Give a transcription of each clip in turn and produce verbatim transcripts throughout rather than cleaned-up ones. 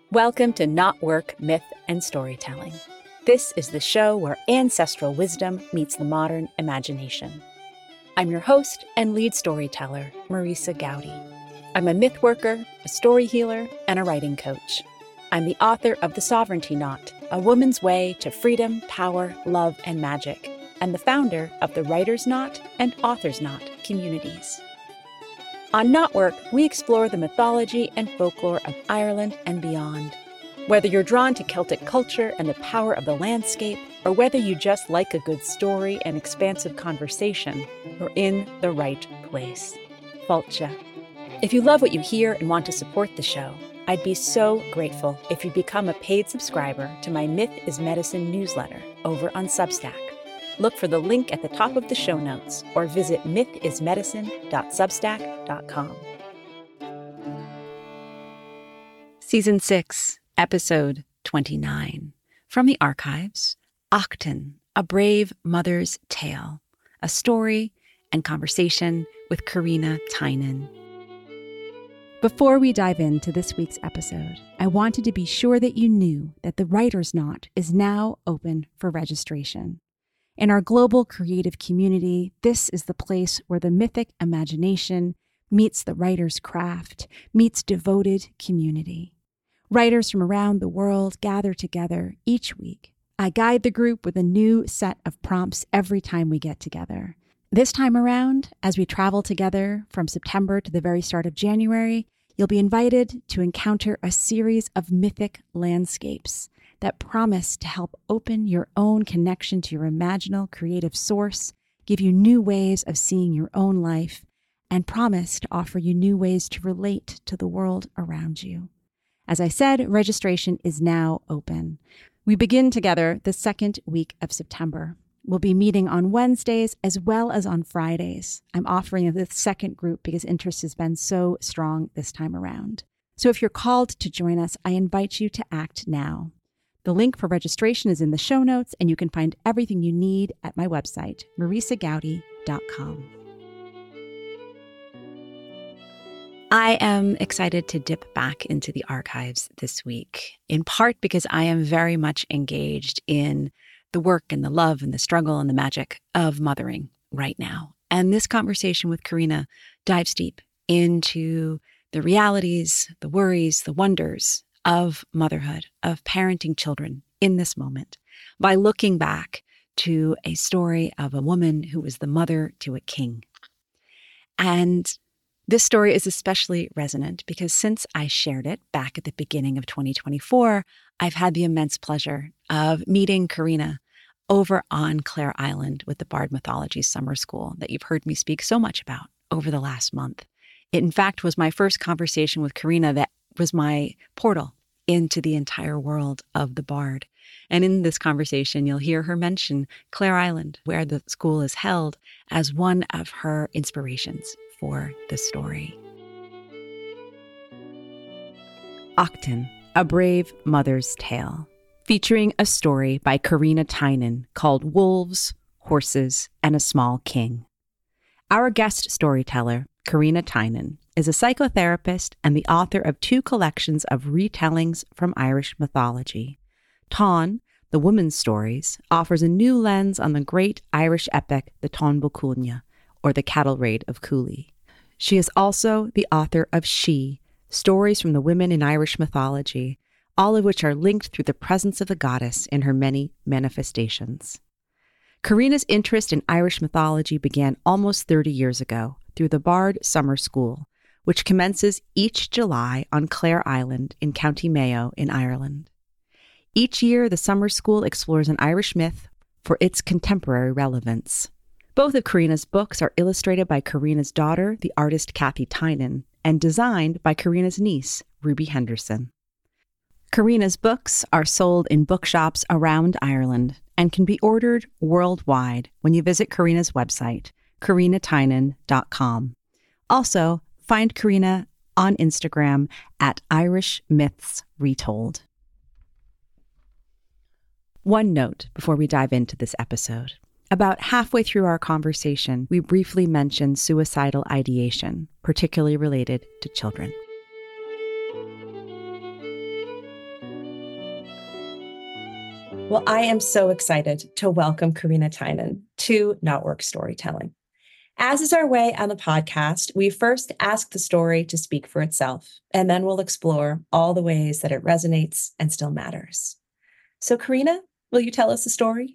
Welcome to Not Work, Myth, and Storytelling. This is the show where ancestral wisdom meets the modern imagination. I'm your host and lead storyteller, Marisa Gowdy. I'm a myth worker, a story healer, and a writing coach. I'm the author of The Sovereignty Knot, A Woman's Way to Freedom, Power, Love, and Magic, and the founder of the Writer's Knot and Author's Knot communities. On Not Work, we explore the mythology and folklore of Ireland and beyond. Whether you're drawn to Celtic culture and the power of the landscape, or whether you just like a good story and expansive conversation, you're in the right place. Fáilte. If you love what you hear and want to support the show, I'd be so grateful if you become a paid subscriber to my Myth is Medicine newsletter over on Substack. Look for the link at the top of the show notes or visit myth is medicine dot substack dot com. Season six, Episode twenty-nine. From the archives, Achtan, A Brave Mother's Tale. A story and conversation with Karina Tynan. Before we dive into this week's episode, I wanted to be sure that you knew that the Writer's Knot is now open for registration. In our global creative community, this is the place where the mythic imagination meets the writer's craft, meets devoted community. Writers from around the world gather together each week. I guide the group with a new set of prompts every time we get together. This time around, as we travel together from September to the very start of January, you'll be invited to encounter a series of mythic landscapes that promise to help open your own connection to your imaginal creative source, give you new ways of seeing your own life, and promise to offer you new ways to relate to the world around you. As I said, registration is now open. We begin together the second week of September. We'll be meeting on Wednesdays as well as on Fridays. I'm offering the second group because interest has been so strong this time around. So if you're called to join us, I invite you to act now. The link for registration is in the show notes, and you can find everything you need at my website, marisa gowdy dot com. I am excited to dip back into the archives this week, in part because I am very much engaged in the work and the love and the struggle and the magic of mothering right now. And this conversation with Karina dives deep into the realities, the worries, the wonders of motherhood, of parenting children in this moment, by looking back to a story of a woman who was the mother to a king. And this story is especially resonant because since I shared it back at the beginning of twenty twenty-four, I've had the immense pleasure of meeting Karina over on Clare Island with the Bard Mythology Summer School that you've heard me speak so much about over the last month. It, in fact, was my first conversation with Karina that was my portal into the entire world of the Bard. And in this conversation, you'll hear her mention Clare Island, where the school is held, as one of her inspirations for the story. Achtan, A Brave Mother's Tale, featuring a story by Karina Tynan called Wolves, Horses, and a Small King. Our guest storyteller, Karina Tynan, is a psychotherapist and the author of two collections of retellings from Irish mythology. Táin, The Woman's Stories, offers a new lens on the great Irish epic, the Táin Bó Cúailnge, or the Cattle Raid of Cooley. She is also the author of She, Stories from the Women in Irish Mythology, all of which are linked through the presence of the goddess in her many manifestations. Karina's interest in Irish mythology began almost thirty years ago through the Bard Summer School, which commences each July on Clare Island in County Mayo in Ireland. Each year, the summer school explores an Irish myth for its contemporary relevance. Both of Karina's books are illustrated by Karina's daughter, the artist Kathy Tynan, and designed by Karina's niece, Ruby Henderson. Karina's books are sold in bookshops around Ireland and can be ordered worldwide when you visit Karina's website, karina tynan dot com. Also, find Karina on Instagram at Irish Myths Retold. One note before we dive into this episode. About halfway through our conversation, we briefly mentioned suicidal ideation, particularly related to children. Well, I am so excited to welcome Karina Tynan to Knotwork Storytelling. As is our way on the podcast, we first ask the story to speak for itself, and then we'll explore all the ways that it resonates and still matters. So, Karina, will you tell us the story?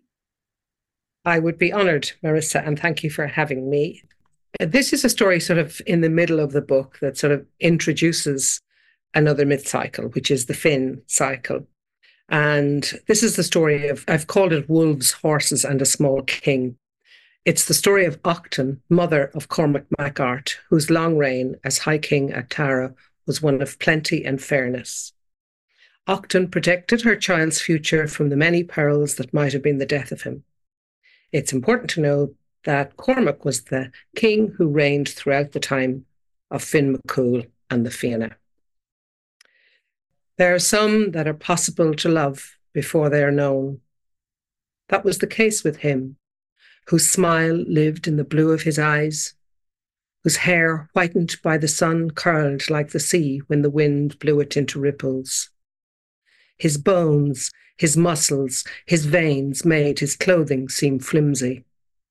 I would be honored, Marissa, and thank you for having me. This is a story sort of in the middle of the book that sort of introduces another myth cycle, which is the Finn cycle. And this is the story of, I've called it Wolves, Horses, and a Small King. It's the story of Octain, mother of Cormac MacArt, whose long reign as High King at Tara was one of plenty and fairness. Octain protected her child's future from the many perils that might have been the death of him. It's important to know that Cormac was the king who reigned throughout the time of Finn McCool and the Fianna. There are some that are possible to love before they are known. That was the case with him, whose smile lived in the blue of his eyes, whose hair, whitened by the sun, curled like the sea when the wind blew it into ripples. His bones, his muscles, his veins made his clothing seem flimsy.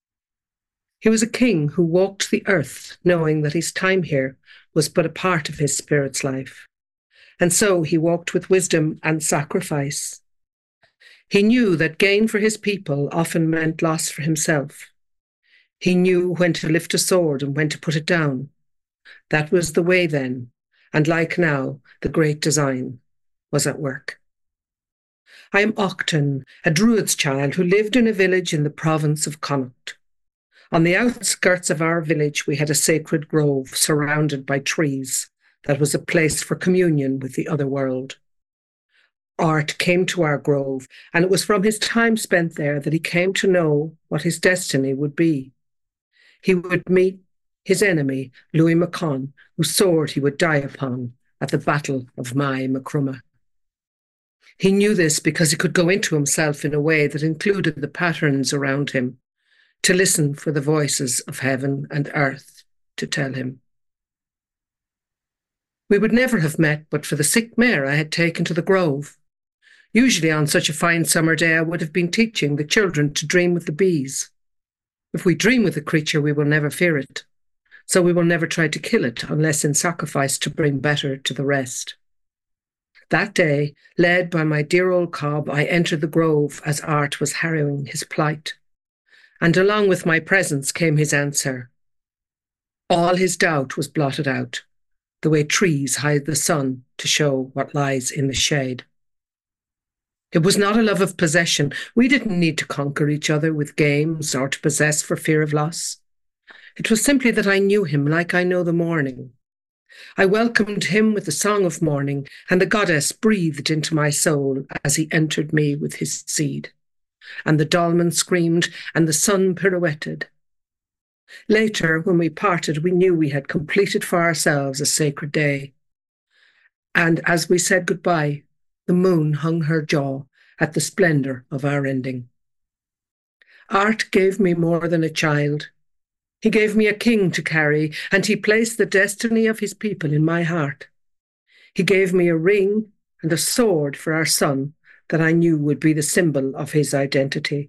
He was a king who walked the earth knowing that his time here was but a part of his spirit's life. And so he walked with wisdom and sacrifice. He knew that gain for his people often meant loss for himself. He knew when to lift a sword and when to put it down. That was the way then, and like now, the great design was at work. I am Octain, a Druid's child who lived in a village in the province of Connacht. On the outskirts of our village, we had a sacred grove surrounded by trees that was a place for communion with the other world. Art came to our grove, and it was from his time spent there that he came to know what his destiny would be. He would meet his enemy, Louis McConn, whose sword he would die upon at the Battle of Mai Macrumma. He knew this because he could go into himself in a way that included the patterns around him, to listen for the voices of heaven and earth to tell him. We would never have met but for the sick mare I had taken to the grove. Usually on such a fine summer day I would have been teaching the children to dream with the bees. If we dream with a creature, we will never fear it, so we will never try to kill it unless in sacrifice to bring better to the rest. That day, led by my dear old cob, I entered the grove as Art was harrowing his plight. And along with my presence came his answer. All his doubt was blotted out, the way trees hide the sun to show what lies in the shade. It was not a love of possession. We didn't need to conquer each other with games or to possess for fear of loss. It was simply that I knew him like I know the morning. I welcomed him with the song of morning, and the goddess breathed into my soul as he entered me with his seed. And the dolmen screamed, and the sun pirouetted. Later, when we parted, we knew we had completed for ourselves a sacred day. And as we said goodbye, the moon hung her jaw at the splendour of our ending. Art gave me more than a child. He gave me a king to carry, and he placed the destiny of his people in my heart. He gave me a ring and a sword for our son that I knew would be the symbol of his identity.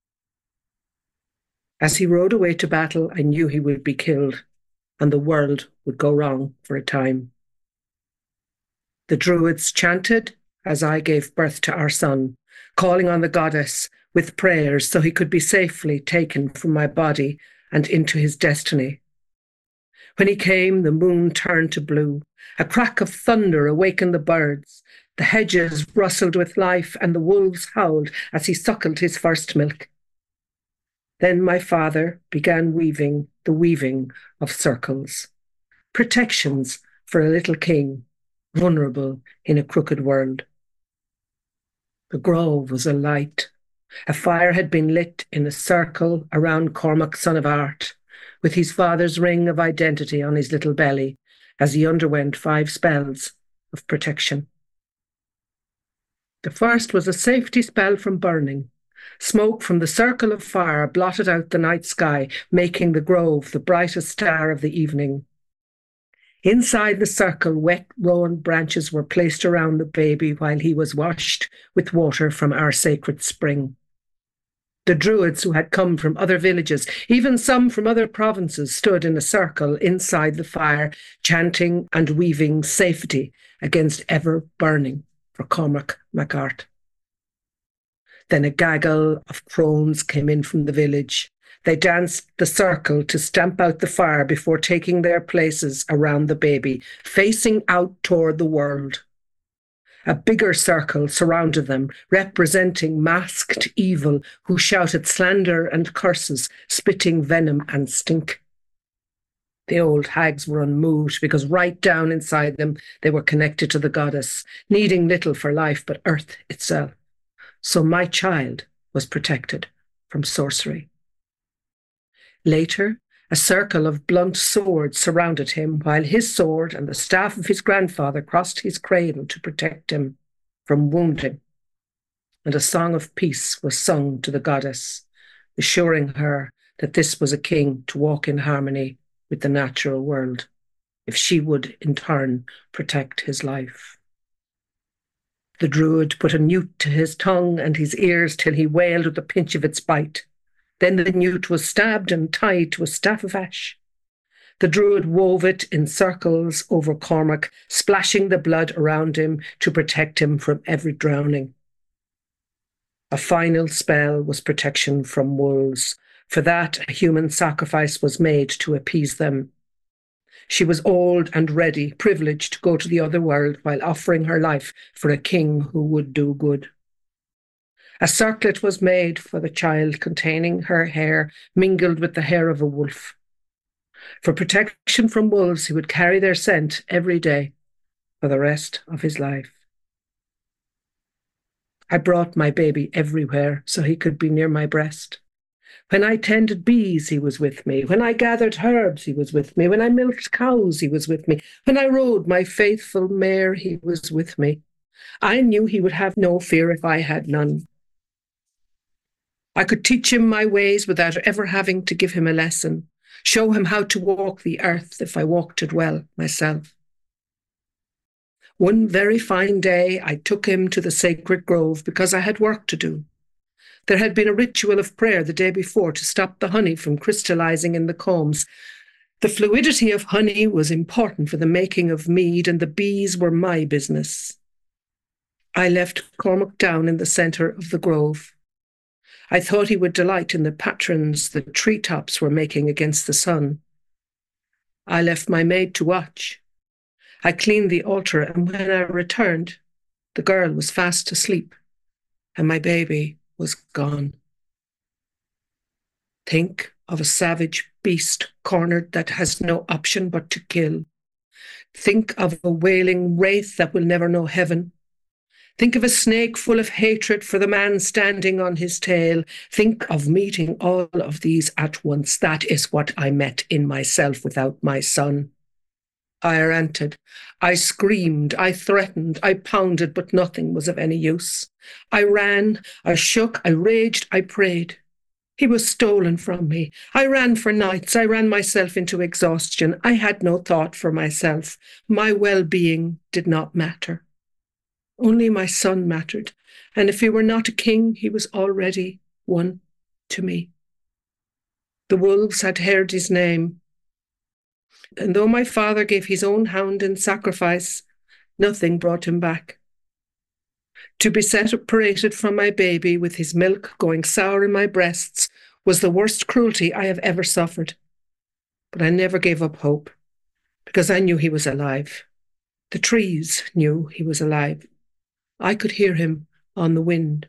As he rode away to battle, I knew he would be killed, and the world would go wrong for a time. The Druids chanted as I gave birth to our son, calling on the goddess with prayers so he could be safely taken from my body and into his destiny. When he came, the moon turned to blue. A crack of thunder awakened the birds. The hedges rustled with life, and the wolves howled as he suckled his first milk. Then my father began weaving the weaving of circles, protections for a little king, vulnerable in a crooked world. The grove was alight. A fire had been lit in a circle around Cormac, son of Art, with his father's ring of identity on his little belly as he underwent five spells of protection. The first was a safety spell from burning. Smoke from the circle of fire blotted out the night sky, making the grove the brightest star of the evening. Inside the circle, wet rowan branches were placed around the baby while he was washed with water from our sacred spring. The Druids who had come from other villages, even some from other provinces, stood in a circle inside the fire, chanting and weaving safety against ever burning for Cormac MacArt. Then a gaggle of crones came in from the village. They danced the circle to stamp out the fire before taking their places around the baby, facing out toward the world. A bigger circle surrounded them, representing masked evil who shouted slander and curses, spitting venom and stink. The old hags were unmoved because right down inside them they were connected to the goddess, needing little for life but earth itself. So my child was protected from sorcery. Later, a circle of blunt swords surrounded him, while his sword and the staff of his grandfather crossed his cradle to protect him from wounding. And a song of peace was sung to the goddess, assuring her that this was a king to walk in harmony with the natural world, if she would in turn protect his life. The druid put a newt to his tongue and his ears till he wailed with the pinch of its bite. Then the newt was stabbed and tied to a staff of ash. The druid wove it in circles over Cormac, splashing the blood around him to protect him from every drowning. A final spell was protection from wolves. For that, a human sacrifice was made to appease them. She was old and ready, privileged to go to the other world while offering her life for a king who would do good. A circlet was made for the child containing her hair mingled with the hair of a wolf. For protection from wolves, he would carry their scent every day for the rest of his life. I brought my baby everywhere so he could be near my breast. When I tended bees, he was with me. When I gathered herbs, he was with me. When I milked cows, he was with me. When I rode my faithful mare, he was with me. I knew he would have no fear if I had none. I could teach him my ways without ever having to give him a lesson, show him how to walk the earth if I walked it well myself. One very fine day, I took him to the sacred grove because I had work to do. There had been a ritual of prayer the day before to stop the honey from crystallizing in the combs. The fluidity of honey was important for the making of mead, and the bees were my business. I left Cormac down in the centre of the grove. I thought he would delight in the patterns the treetops were making against the sun. I left my maid to watch. I cleaned the altar, and when I returned, the girl was fast asleep, and my baby was gone. Think of a savage beast cornered that has no option but to kill. Think of a wailing wraith that will never know heaven. Think of a snake full of hatred for the man standing on his tail. Think of meeting all of these at once. That is what I met in myself without my son. I ranted, I screamed, I threatened, I pounded, but nothing was of any use. I ran, I shook, I raged, I prayed. He was stolen from me. I ran for nights, I ran myself into exhaustion. I had no thought for myself. My well-being did not matter. Only my son mattered, and if he were not a king, he was already one to me. The wolves had heard his name, and though my father gave his own hound in sacrifice, nothing brought him back. To be separated from my baby with his milk going sour in my breasts was the worst cruelty I have ever suffered. But I never gave up hope, because I knew he was alive. The trees knew he was alive. I could hear him on the wind.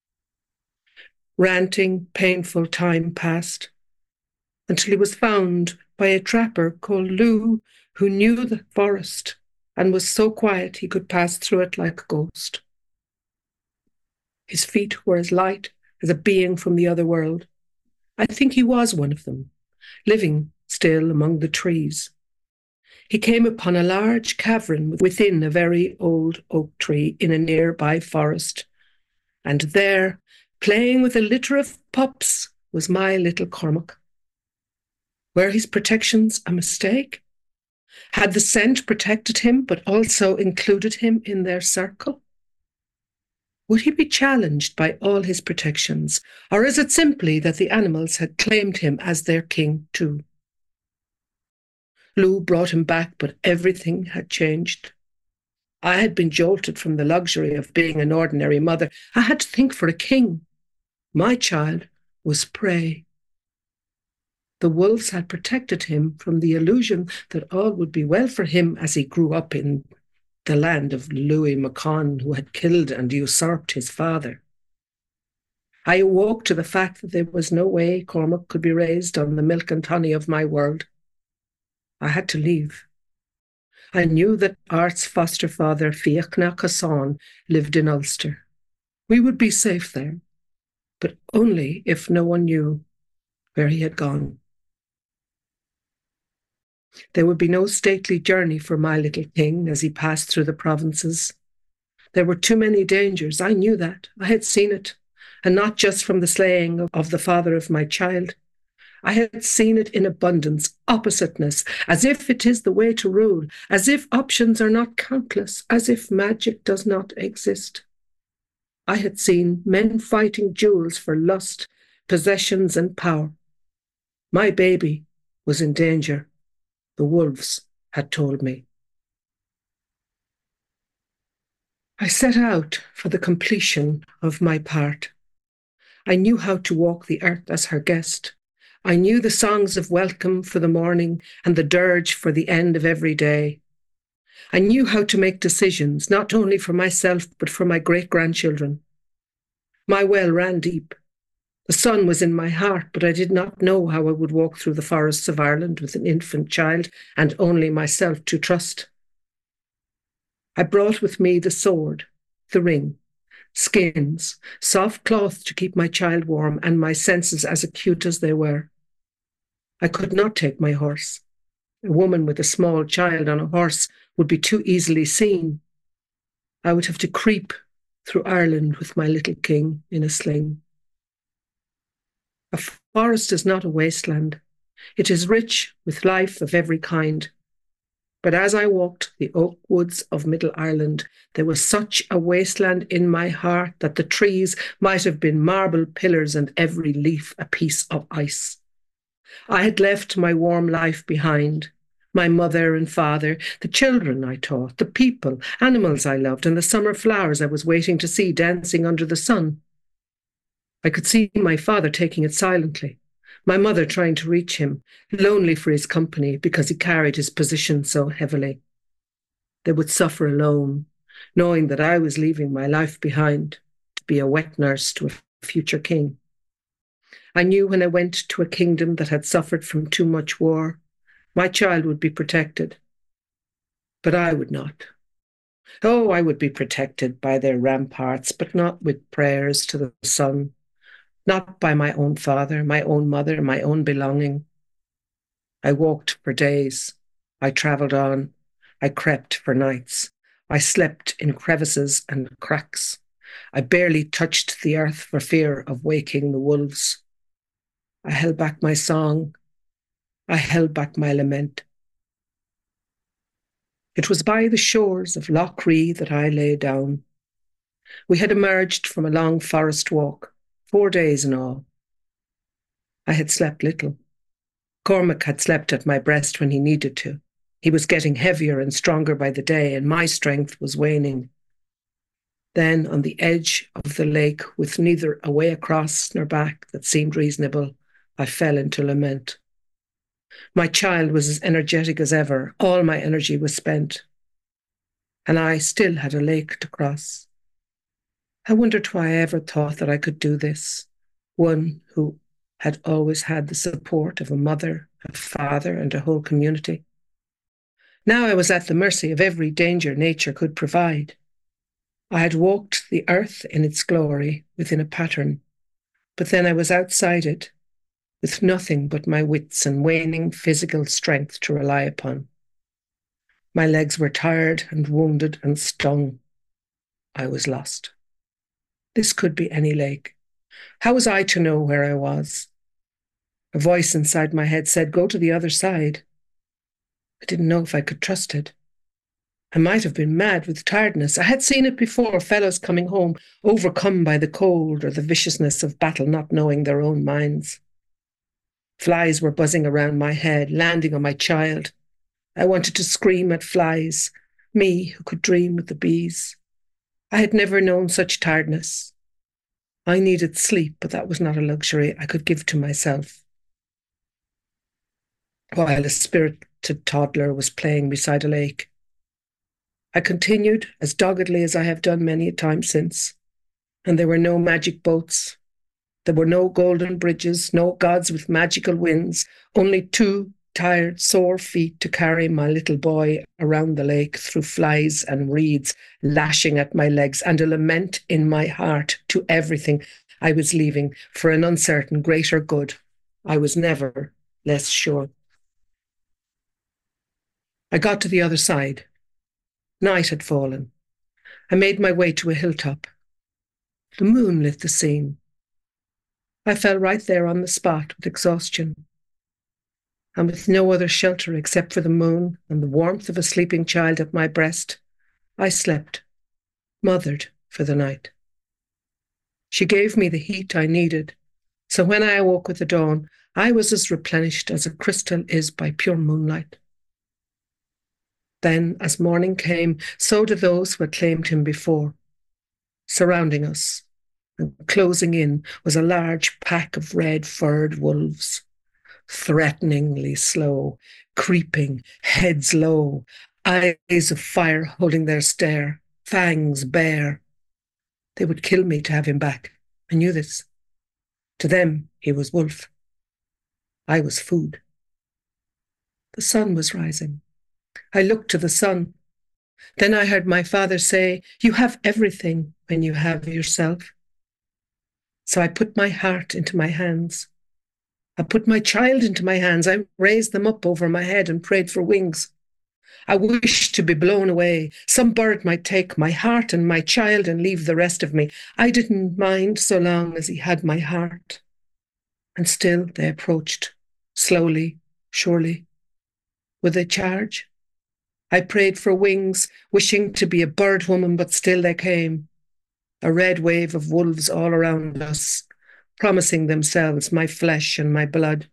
Ranting, painful time passed until he was found by a trapper called Lou, who knew the forest and was so quiet he could pass through it like a ghost. His feet were as light as a being from the other world. I think he was one of them, living still among the trees. He came upon a large cavern within a very old oak tree in a nearby forest, and there, playing with a litter of pups, was my little Cormac. Were his protections a mistake? Had the scent protected him, but also included him in their circle? Would he be challenged by all his protections, or is it simply that the animals had claimed him as their king too? Lou brought him back, but everything had changed. I had been jolted from the luxury of being an ordinary mother. I had to think for a king. My child was prey. The wolves had protected him from the illusion that all would be well for him as he grew up in the land of Louis Macon, who had killed and usurped his father. I awoke to the fact that there was no way Cormac could be raised on the milk and honey of my world. I had to leave. I knew that Art's foster father, Fiachna Casson, lived in Ulster. We would be safe there, but only if no one knew where he had gone. There would be no stately journey for my little king as he passed through the provinces. There were too many dangers. I knew that. I had seen it, and not just from the slaying of, of the father of my child. I had seen it in abundance, oppositeness, as if it is the way to rule, as if options are not countless, as if magic does not exist. I had seen men fighting duels for lust, possessions, and power. My baby was in danger. The wolves had told me. I set out for the completion of my part. I knew how to walk the earth as her guest. I knew the songs of welcome for the morning and the dirge for the end of every day. I knew how to make decisions, not only for myself, but for my great-grandchildren. My well ran deep. The sun was in my heart, but I did not know how I would walk through the forests of Ireland with an infant child and only myself to trust. I brought with me the sword, the ring, skins, soft cloth to keep my child warm, and my senses as acute as they were. I could not take my horse. A woman with a small child on a horse would be too easily seen. I would have to creep through Ireland with my little king in a sling. A forest is not a wasteland. It is rich with life of every kind. But as I walked the oak woods of Middle Ireland, there was such a wasteland in my heart that the trees might have been marble pillars and every leaf a piece of ice. I had left my warm life behind, my mother and father, the children I taught, the people, animals I loved, and the summer flowers I was waiting to see dancing under the sun. I could see my father taking it silently, my mother trying to reach him, lonely for his company because he carried his position so heavily. They would suffer alone, knowing that I was leaving my life behind to be a wet nurse to a future king. I knew when I went to a kingdom that had suffered from too much war, my child would be protected. But I would not. Oh, I would be protected by their ramparts, but not with prayers to the sun. Not by my own father, my own mother, my own belonging. I walked for days. I travelled on. I crept for nights. I slept in crevices and cracks. I barely touched the earth for fear of waking the wolves. I held back my song. I held back my lament. It was by the shores of Lough Ree that I lay down. We had emerged from a long forest walk. Four days in all. I had slept little. Cormac had slept at my breast when he needed to. He was getting heavier and stronger by the day, and my strength was waning. Then, on the edge of the lake, with neither a way across nor back that seemed reasonable, I fell into lament. My child was as energetic as ever. All my energy was spent. And I still had a lake to cross. I wondered why I ever thought that I could do this, one who had always had the support of a mother, a father, and a whole community. Now I was at the mercy of every danger nature could provide. I had walked the earth in its glory within a pattern, but then I was outside it, with nothing but my wits and waning physical strength to rely upon. My legs were tired and wounded and stung. I was lost. This could be any lake. How was I to know where I was? A voice inside my head said, "Go to the other side." I didn't know if I could trust it. I might have been mad with tiredness. I had seen it before, fellows coming home, overcome by the cold or the viciousness of battle, not knowing their own minds. Flies were buzzing around my head, landing on my child. I wanted to scream at flies, me who could dream with the bees. I had never known such tiredness. I needed sleep, but that was not a luxury I could give to myself. While a spirited toddler was playing beside a lake, I continued as doggedly as I have done many a time since, and there were no magic boats. There were no golden bridges, no gods with magical winds, only two tired, sore feet to carry my little boy around the lake through flies and reeds lashing at my legs, and a lament in my heart to everything I was leaving for an uncertain greater good. I was never less sure. I got to the other side. Night had fallen. I made my way to a hilltop. The moon lit the scene. I fell right there on the spot with exhaustion, and with no other shelter except for the moon and the warmth of a sleeping child at my breast, I slept, mothered for the night. She gave me the heat I needed, so when I awoke with the dawn, I was as replenished as a crystal is by pure moonlight. Then, as morning came, so did those who had claimed him before. Surrounding us and closing in was a large pack of red-furred wolves, threateningly slow, creeping, heads low, eyes of fire holding their stare, fangs bare. They would kill me to have him back. I knew this. To them, he was wolf. I was food. The sun was rising. I looked to the sun. Then I heard my father say, "You have everything when you have yourself." So I put my heart into my hands. I put my child into my hands. I raised them up over my head and prayed for wings. I wished to be blown away. Some bird might take my heart and my child and leave the rest of me. I didn't mind so long as he had my heart. And still they approached, slowly, surely. Would they charge? I prayed for wings, wishing to be a bird woman, but still they came. A red wave of wolves all around us, promising themselves my flesh and my blood.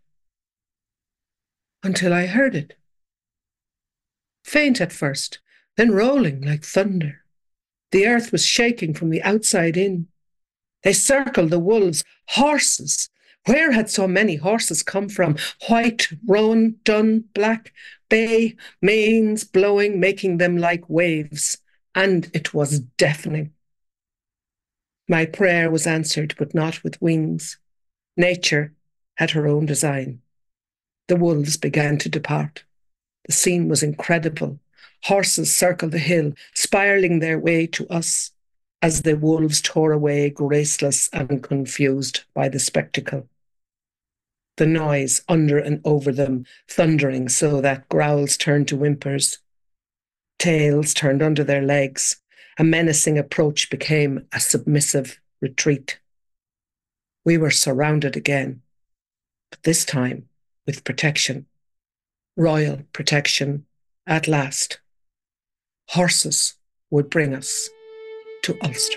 Until I heard it. Faint at first, then rolling like thunder. The earth was shaking from the outside in. They circled the wolves, horses. Where had so many horses come from? White, roan, dun, black, bay, manes blowing, making them like waves. And it was deafening. My prayer was answered, but not with wings. Nature had her own design. The wolves began to depart. The scene was incredible. Horses circled the hill, spiraling their way to us as the wolves tore away, graceless and confused by the spectacle. The noise under and over them, thundering so that growls turned to whimpers. Tails turned under their legs. A menacing approach became a submissive retreat. We were surrounded again, but this time with protection. Royal protection at last. Horses would bring us to Ulster.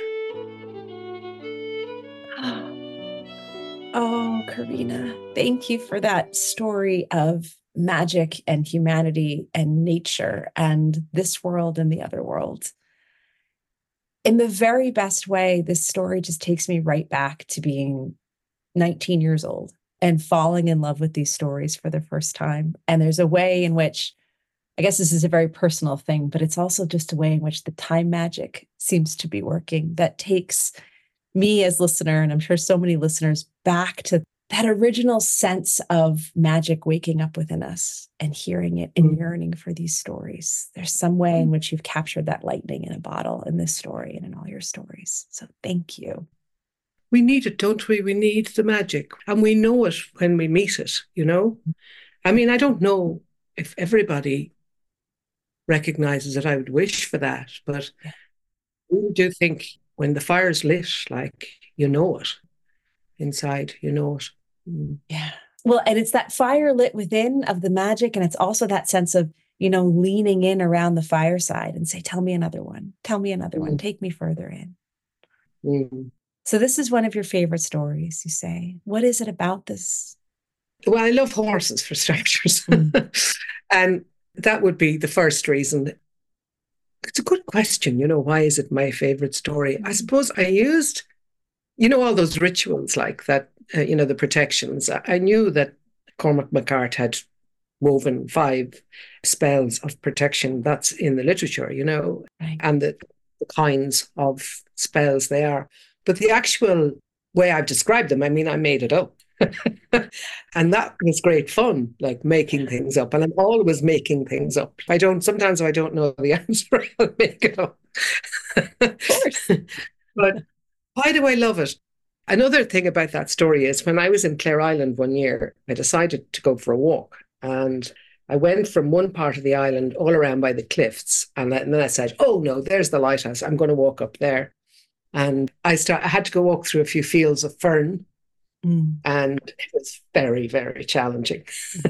Oh, Karina, thank you for that story of magic and humanity and nature and this world and the other world. In the very best way, this story just takes me right back to being nineteen years old and falling in love with these stories for the first time. And there's a way in which, I guess this is a very personal thing, but it's also just a way in which the time magic seems to be working that takes me as listener, and I'm sure so many listeners, back to that original sense of magic waking up within us and hearing it and yearning for these stories. There's some way in which you've captured that lightning in a bottle in this story and in all your stories. So thank you. We need it, don't we? We need the magic. And we know it when we meet it, you know? I mean, I don't know if everybody recognizes it. I would wish for that. But I really do think when the fire's lit, like, you know it. Inside, you know it. Mm. Yeah. Well, and it's that fire lit within of the magic. And it's also that sense of you know, leaning in around the fireside and say, tell me another one, tell me another Mm. one, take me further in. Mm. So this is one of your favorite stories, you say. What is it about this? Well, I love horses for starters. Mm. And that would be the first reason. It's a good question. You know, why is it my favorite story? I suppose I used, you know, all those rituals like that, uh, you know, the protections. I, I knew that Cormac McCart had woven five spells of protection. That's in the literature, you know, Right. and the, the kinds of spells they are. But the actual way I've described them, I mean, I made it up. And that was great fun, like making things up. And I'm always making things up. I don't, sometimes if I don't know the answer, I'll make it up. Of course. But why do I love it? Another thing about that story is when I was in Clare Island one year, I decided to go for a walk. And I went from one part of the island all around by the cliffs. And then I said, oh no, there's the lighthouse. I'm going to walk up there. And I start, I had to go walk through a few fields of fern. Mm. And it was very, very challenging.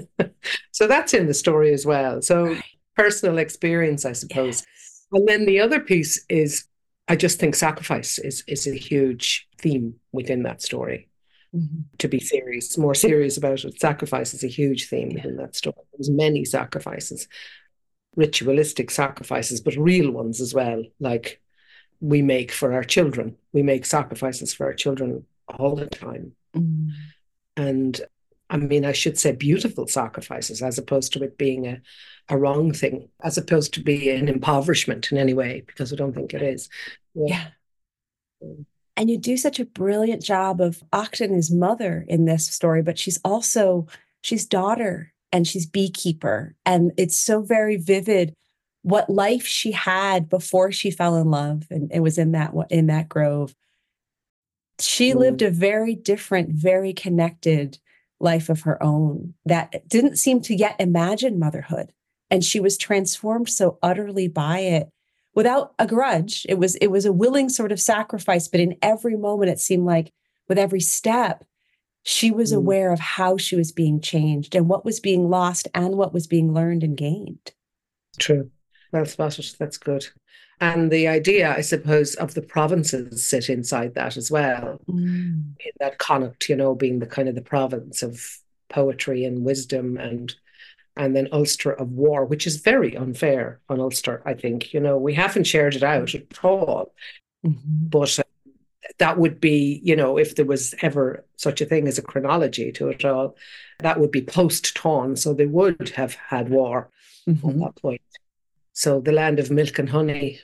So that's in the story as well. So right. Personal experience, I suppose. Yes. And then the other piece is, I just think sacrifice is, is a huge theme within that story. Mm-hmm. To be serious, more serious about it, sacrifice is a huge theme yeah. within that story. There's many sacrifices, ritualistic sacrifices, but real ones as well, like we make for our children. We make sacrifices for our children all the time. Mm. And I mean, I should say beautiful sacrifices as opposed to it being a, a wrong thing, as opposed to be an impoverishment in any way, because I don't think it is. Yeah. yeah. And you do such a brilliant job of Acton is mother in this story, but she's also, she's daughter and she's beekeeper. And it's so very vivid what life she had before she fell in love and it was in that, in that grove. She mm. lived a very different, very connected life of her own that didn't seem to yet imagine motherhood. And she was transformed so utterly by it without a grudge. It was, it was a willing sort of sacrifice, but in every moment, it seemed like with every step, she was mm. aware of how she was being changed and what was being lost and what was being learned and gained. True. Well spotted. That's good. And the idea, I suppose, of the provinces sit inside that as well. Mm. In that Connacht, you know, being the kind of the province of poetry and wisdom, and and then Ulster of war, which is very unfair on Ulster, I think. You know, we haven't shared it out at all. Mm-hmm. But uh, that would be, you know, if there was ever such a thing as a chronology to it all, that would be post-Tawn. So they would have had war mm-hmm. at that point. So the land of milk and honey.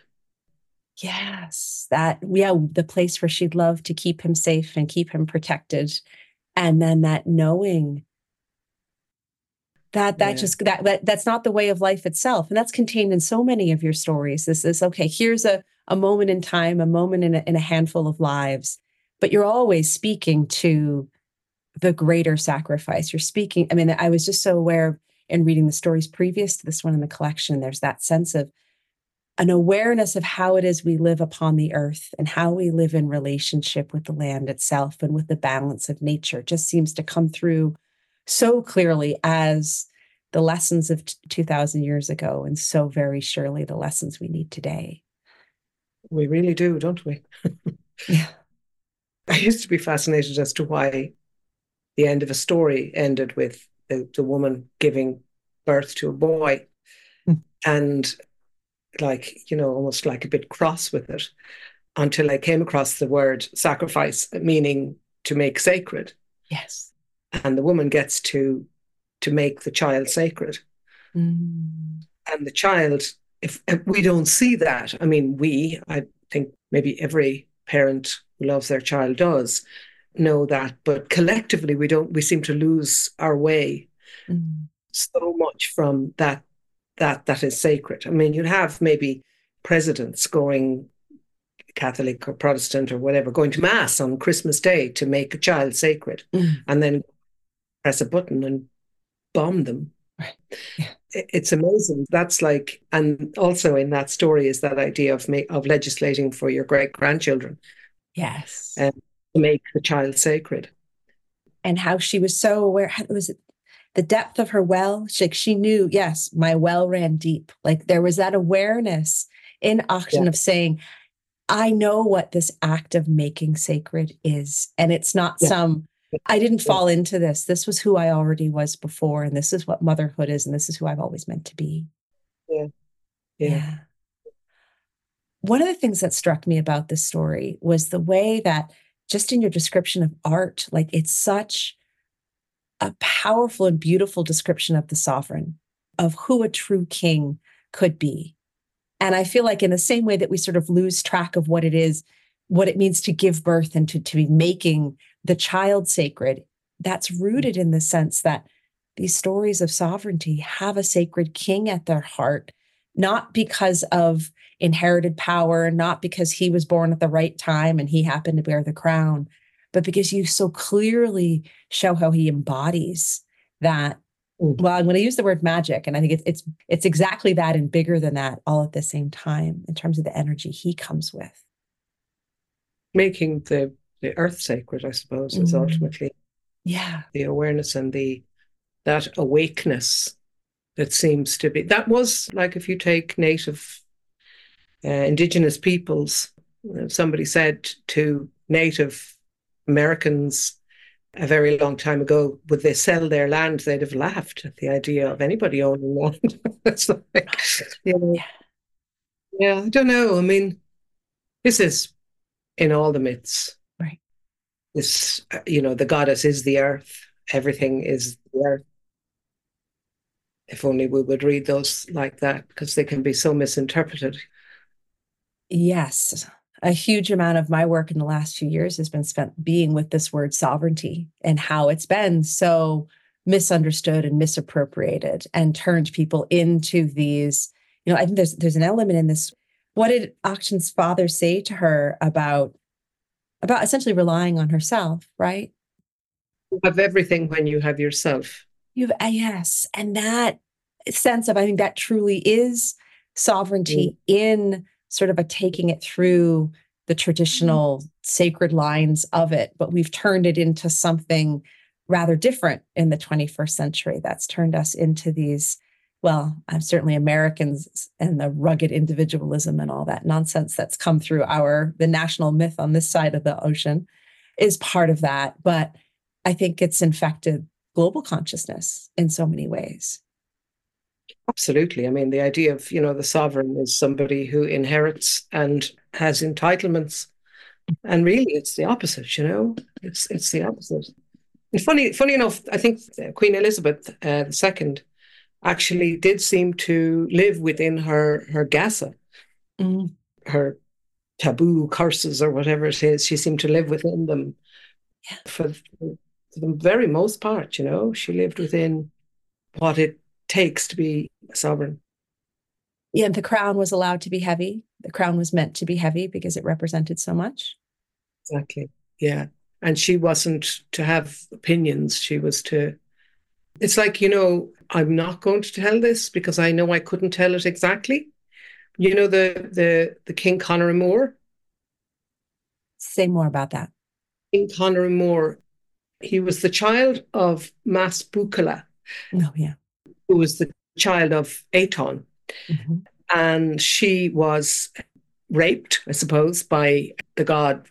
Yes, that, yeah, the place where she'd love to keep him safe and keep him protected. And then that knowing that that yeah. just, that, that that's not the way of life itself. And that's contained in so many of your stories. This is, okay, here's a, a moment in time, a moment in a, in a handful of lives, but you're always speaking to the greater sacrifice. You're speaking, I mean, I was just so aware of, in reading the stories previous to this one in the collection, there's that sense of an awareness of how it is we live upon the earth and how we live in relationship with the land itself and with the balance of nature. It just seems to come through so clearly as the lessons of two thousand years ago, and so very surely the lessons we need today. We really do, don't we? Yeah. I used to be fascinated as to why the end of a story ended with the, the woman giving birth to a boy. Mm. And like, you know, almost like a bit cross with it, until I came across the word sacrifice, meaning to make sacred. Yes. And the woman gets to to make the child sacred. Mm. And the child, if, if we don't see that, I mean, we, I think maybe every parent who loves their child does know that, but collectively we don't, we seem to lose our way mm. so much from that that that is sacred. I mean, you'd have maybe presidents going Catholic or Protestant or whatever, going to mass on Christmas Day to make a child sacred mm. and then press a button and bomb them. Right. Yeah. It's amazing. That's like, and also in that story is that idea of ma- of legislating for your great-grandchildren. Yes. Um, to make the child sacred. And how she was so aware, it was the depth of her well. She, like, she knew, yes, my well ran deep. Like there was that awareness in Acton Yeah. of saying, I know what this act of making sacred is. And it's not Yeah. some, I didn't Yeah. fall into this. This was who I already was before. And this is what motherhood is. And this is who I've always meant to be. Yeah. Yeah. Yeah. One of the things that struck me about this story was the way that just in your description of art, like it's such a powerful and beautiful description of the sovereign, of who a true king could be. And I feel like in the same way that we sort of lose track of what it is, what it means to give birth and to, to be making the child sacred, that's rooted in the sense that these stories of sovereignty have a sacred king at their heart, not because of inherited power, not because he was born at the right time and he happened to bear the crown, but because you so clearly show how he embodies that. Well, I'm going to use the word magic, and I think it's it's it's exactly that and bigger than that all at the same time in terms of the energy he comes with. Making the, the earth sacred, I suppose, is Mm. ultimately Yeah. the awareness and the that awakeness that seems to be. That was like if you take native uh, indigenous peoples, uh, somebody said to Native Americans a very long time ago, would they sell their land? They'd have laughed at the idea of anybody owning land. It's like, you know, Yeah. yeah, I don't know. I mean, this is in all the myths. Right. This, uh, you know, the goddess is the earth. Everything is the earth. If only we would read those like that, because they can be so misinterpreted. Yes. A huge amount of my work in the last few years has been spent being with this word sovereignty and how it's been so misunderstood and misappropriated and turned people into these, you know, I think there's there's an element in this. What did Acton's father say to her about about essentially relying on herself, right? You have everything when you have yourself. You've uh, yes, and that sense of, I think that truly is sovereignty mm. in sort of a taking it through the traditional mm. sacred lines of it, but we've turned it into something rather different in the twenty-first century. That's turned us into these, well, I'm certainly Americans and the rugged individualism and all that nonsense that's come through our, the national myth on this side of the ocean is part of that. But I think it's infected global consciousness in so many ways. Absolutely. I mean, the idea of, you know, the sovereign is somebody who inherits and has entitlements. And really, it's the opposite, you know, it's it's the opposite. And funny, funny enough, I think Queen Elizabeth uh, the Second actually did seem to live within her, her Gasa, mm. her taboo curses or whatever it is. She seemed to live within them yeah. for, for the very most part, you know. She lived within what it takes to be a sovereign. Yeah, the crown was allowed to be heavy. The crown was meant to be heavy because it represented so much. Exactly. Yeah. And she wasn't to have opinions. She was to, it's like, you know, I'm not going to tell this because I know I couldn't tell it exactly. You know, the the the King Conor Mór? Say more about that. King Conor Mór, he was the child of Mas Bucala. Oh, yeah. Who was the child of Aton. Mm-hmm. And she was raped, I suppose, by the god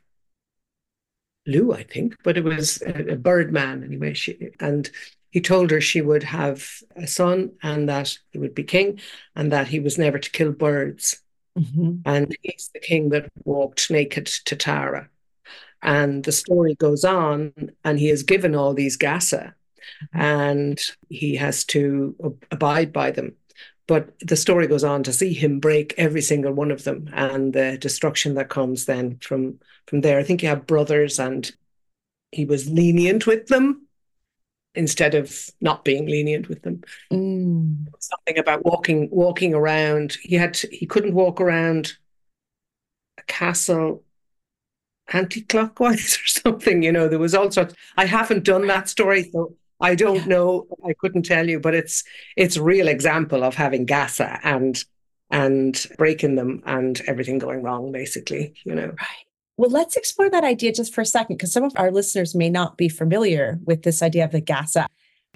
Lu, I think, but it was a, a bird man anyway. She, and he told her she would have a son and that he would be king and that he was never to kill birds. Mm-hmm. And he's the king that walked naked to Tara. And the story goes on, and he is given all these Gasa, and he has to ab- abide by them. But the story goes on to see him break every single one of them and the destruction that comes then from, from there. I think he had brothers and he was lenient with them instead of not being lenient with them. Mm. Something about walking walking around. He had to, he couldn't walk around a castle anti-clockwise or something. You know, there was all sorts. I haven't done that story, so I don't yeah. know. I couldn't tell you, but it's it's a real example of having Gasa and and breaking them and everything going wrong, basically, you know. Right. Well, let's explore that idea just for a second, because some of our listeners may not be familiar with this idea of the Gasa.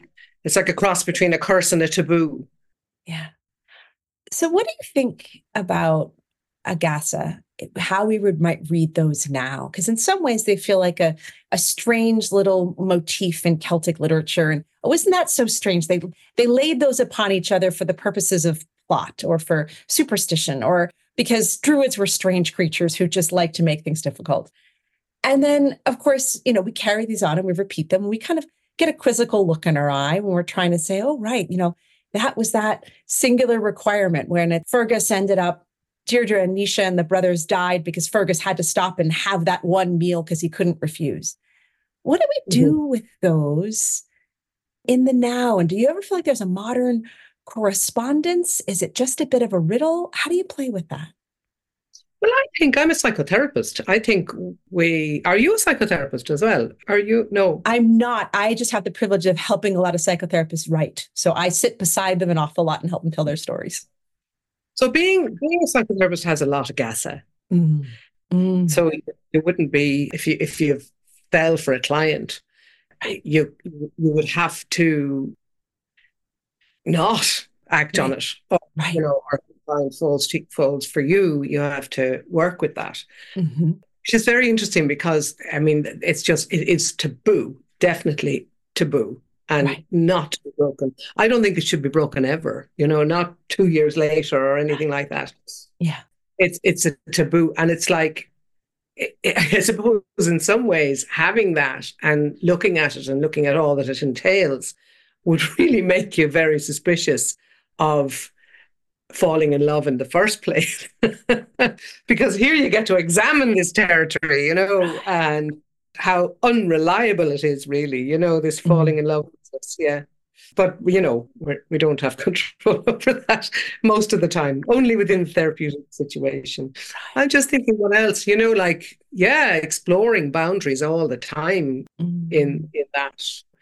It's like a cross between a curse and a taboo. Yeah. So what do you think about Agasa, how we would might read those now? Because in some ways they feel like a, a strange little motif in Celtic literature. And oh, isn't that so strange? They they laid those upon each other for the purposes of plot or for superstition or because druids were strange creatures who just like to make things difficult. And then, of course, you know, we carry these on and we repeat them. And we kind of get a quizzical look in our eye when we're trying to say, oh, right, you know, that was that singular requirement when it, Fergus ended up, Deirdre and Nisha and the brothers died because Fergus had to stop and have that one meal because he couldn't refuse. What do we do mm-hmm. with those in the now? And do you ever feel like there's a modern correspondence? Is it just a bit of a riddle? How do you play with that? Well, I think I'm a psychotherapist. I think we, are you a psychotherapist as well? Are you? No. I'm not. I just have the privilege of helping a lot of psychotherapists write. So I sit beside them an awful lot and help them tell their stories. So being being a psychotherapist has a lot of gasa. Mm. Mm. So it wouldn't be, if you if you fell for a client, you you would have to not act right. on it. Or, right. You know, or client falls, cheek falls for you, you have to work with that. Mm-hmm. Which is very interesting because, I mean, it's just, it is taboo, definitely taboo. And right. not to be broken. I don't think it should be broken ever, you know, not two years later or anything like that. Yeah. It's it's a taboo. And it's like, I suppose in some ways, having that and looking at it and looking at all that it entails would really make you very suspicious of falling in love in the first place. Because here you get to examine this territory, you know, and how unreliable it is, really, you know, this falling mm-hmm. in love with us, yeah. But, you know, we're, we don't have control over that most of the time, only within the therapeutic situation. I'm just thinking what else, you know, like, yeah, exploring boundaries all the time mm-hmm. in, in that.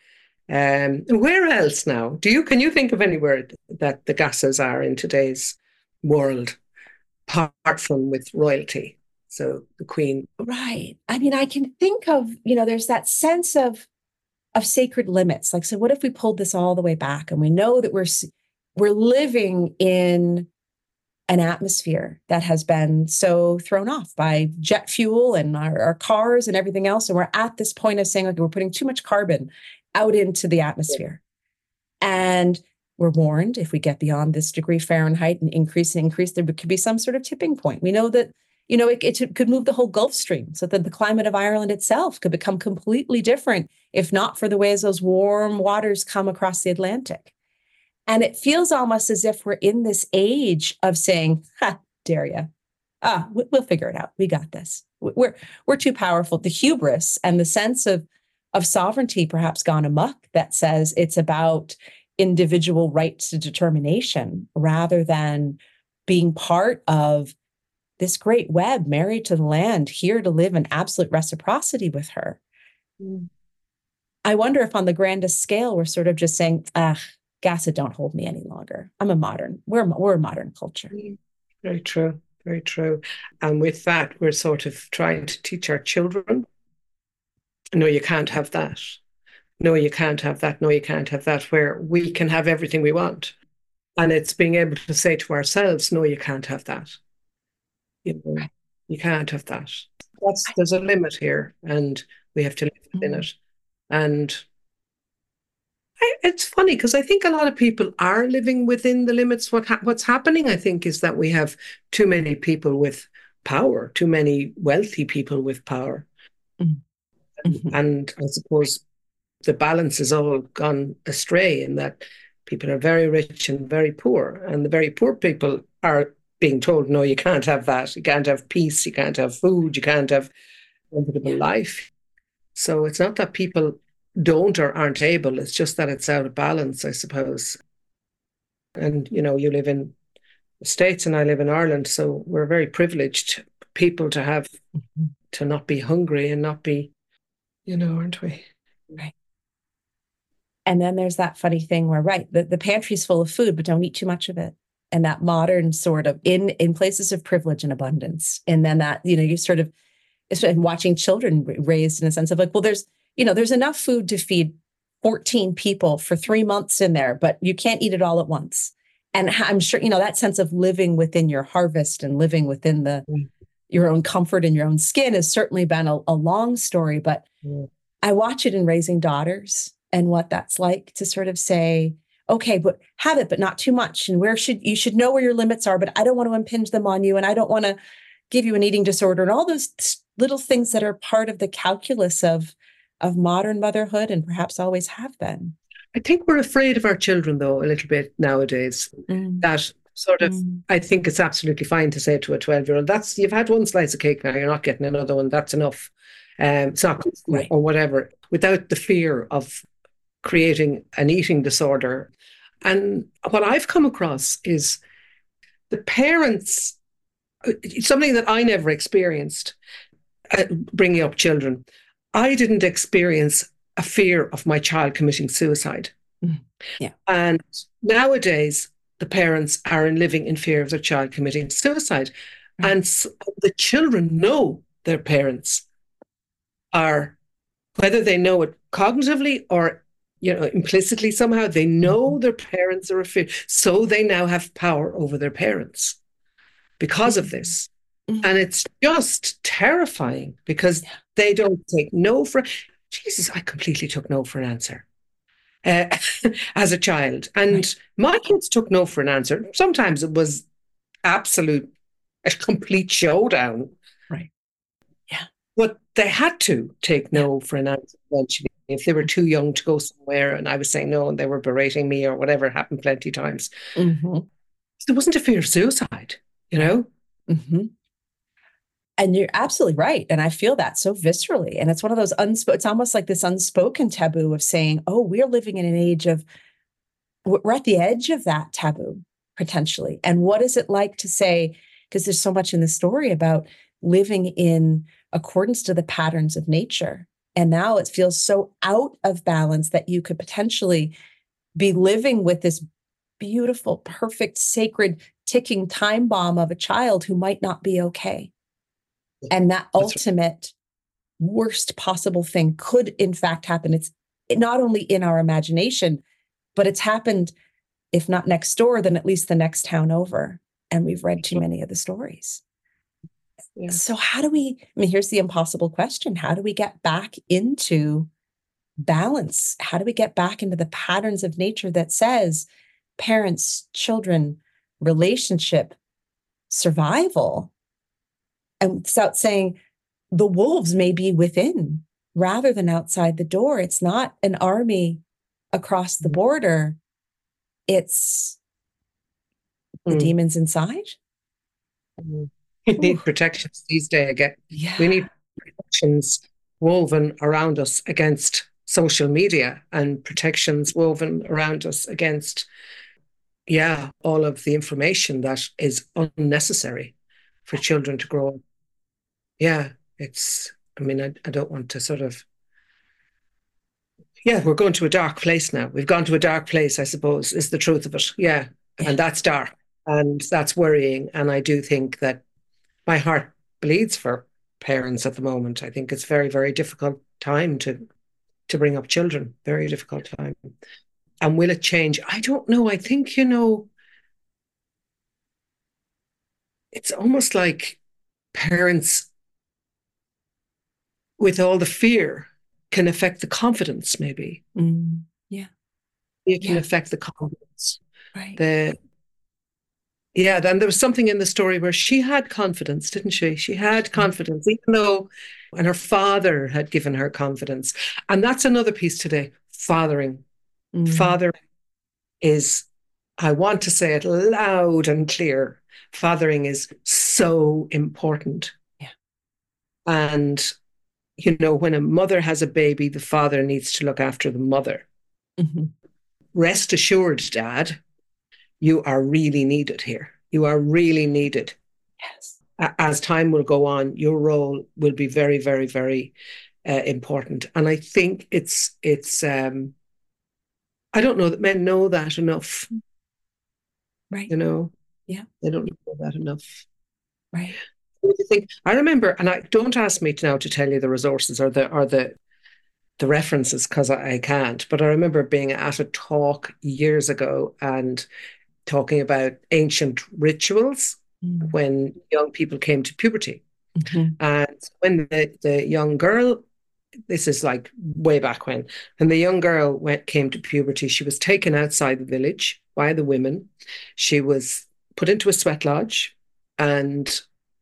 Um, where else now? Do you, can you think of anywhere that the Gasas are in today's world, apart from with royalty? So the Queen. Right. I mean, I can think of, you know, there's that sense of of sacred limits. Like, so what if we pulled this all the way back and we know that we're we're living in an atmosphere that has been so thrown off by jet fuel and our, our cars and everything else. And we're at this point of saying, like, we're putting too much carbon out into the atmosphere. Yeah. And we're warned if we get beyond this degree Fahrenheit and increase and increase, there could be some sort of tipping point. We know that You know, it, it could move the whole Gulf Stream so that the climate of Ireland itself could become completely different, if not for the ways those warm waters come across the Atlantic. And it feels almost as if we're in this age of saying, ha, dare ya. Ah, we'll figure it out. We got this. We're, we're too powerful. The hubris and the sense of, of sovereignty perhaps gone amok that says it's about individual rights to determination rather than being part of this great web, married to the land, here to live in absolute reciprocity with her. Mm. I wonder if on the grandest scale, we're sort of just saying, ah, Gasa don't hold me any longer. I'm a modern, we're, we're a modern culture. Very true, very true. And with that, we're sort of trying to teach our children, no, you can't have that. No, you can't have that. No, you can't have that, where we can have everything we want. And it's being able to say to ourselves, no, you can't have that. You know, you can't have that. That's, there's a limit here, and we have to live within mm-hmm. it. And I, it's funny because I think a lot of people are living within the limits. What ha- what's happening, I think, is that we have too many people with power, too many wealthy people with power, mm-hmm. and, and I suppose the balance has all gone astray in that people are very rich and very poor, and the very poor people are being told, no, you can't have that. You can't have peace. You can't have food. You can't have a comfortable yeah. life. So it's not that people don't or aren't able. It's just that it's out of balance, I suppose. And, you know, you live in the States and I live in Ireland. So we're very privileged people to have, mm-hmm. to not be hungry and not be, you know, aren't we? Right. And then there's that funny thing where, right, the, the pantry's full of food, but don't eat too much of it. And that modern sort of in, in places of privilege and abundance. And then that, you know, you sort of, it's watching children raised in a sense of like, well, there's, you know, there's enough food to feed fourteen people for three months in there, but you can't eat it all at once. And I'm sure, you know, that sense of living within your harvest and living within the Mm. your own comfort in your own skin has certainly been a, a long story, but Yeah. I watch it in raising daughters and what that's like to sort of say, okay, but have it, but not too much. And where should you should know where your limits are, but I don't want to impinge them on you. And I don't want to give you an eating disorder and all those little things that are part of the calculus of, of modern motherhood and perhaps always have been. I think we're afraid of our children, though, a little bit nowadays. Mm. That sort of, Mm. I think it's absolutely fine to say to a twelve-year-old, that's, you've had one slice of cake now, you're not getting another one, that's enough. Um, it's not good for you, Right. or whatever, without the fear of creating an eating disorder. And what I've come across is the parents, something that I never experienced uh, bringing up children. I didn't experience a fear of my child committing suicide. Mm. Yeah. And nowadays, the parents are living in fear of their child committing suicide. Right. And so the children know their parents are, whether they know it cognitively or, you know, implicitly somehow, they know their parents are a fear. So they now have power over their parents because of this. Mm. And it's just terrifying because Yeah. they don't take no for, Jesus, I completely took no for an answer uh, as a child. And Right. my kids took no for an answer. Sometimes it was absolute, a complete showdown. Right. Yeah. But they had to take no for an answer eventually. If they were too young to go somewhere and I was saying no and they were berating me or whatever, happened plenty of times. Mm-hmm. There wasn't a fear of suicide, you know? Mm-hmm. And you're absolutely right. And I feel that so viscerally. And it's one of those unspoken, it's almost like this unspoken taboo of saying, oh, we're living in an age of, we're at the edge of that taboo potentially. And what is it like to say, because there's so much in the story about living in accordance to the patterns of nature. And now it feels so out of balance that you could potentially be living with this beautiful, perfect, sacred, ticking time bomb of a child who might not be okay. And that That's ultimate worst possible thing could in fact happen. It's not only in our imagination, but it's happened, if not next door, then at least the next town over. And we've read too many of the stories. Yeah. So how do we, I mean, here's the impossible question. How do we get back into balance? How do we get back into the patterns of nature that says parents, children, relationship, survival? And without saying the wolves may be within rather than outside the door. It's not an army across the border. It's the Mm. demons inside. Mm. We need protections these days again. Yeah. We need protections woven around us against social media and protections woven around us against, yeah, all of the information that is unnecessary for children to grow up. Yeah, it's, I mean, I, I don't want to sort of, yeah, we're going to a dark place now. We've gone to a dark place, I suppose, is the truth of it. Yeah, Yeah. and that's dark and that's worrying. And I do think that my heart bleeds for parents at the moment. I think it's very, very difficult time to to bring up children. Very difficult time. And will it change? I don't know. I think, you know, it's almost like parents, with all the fear, can affect the confidence, maybe. Mm, yeah. It can Yeah. affect the confidence. Right. The Yeah, then there was something in the story where she had confidence, didn't she? She had confidence, even though, and her father had given her confidence. And that's another piece today, fathering. Mm. Father is, I want to say it loud and clear, fathering is so important. Yeah. And, you know, when a mother has a baby, the father needs to look after the mother. Mm-hmm. Rest assured, Dad, you are really needed here. You are really needed. Yes. As time will go on, your role will be very, very, very uh, important. And I think it's, it's. Um, I don't know that men know that enough. Right. You know? Yeah. They don't know that enough. Right. What do you think? I remember, and I don't ask me now to tell you the resources or the or the the references because I, I can't, but I remember being at a talk years ago and talking about ancient rituals mm. when young people came to puberty. Mm-hmm. And when the, the young girl, this is like way back when, when the young girl went came to puberty, she was taken outside the village by the women. She was put into a sweat lodge and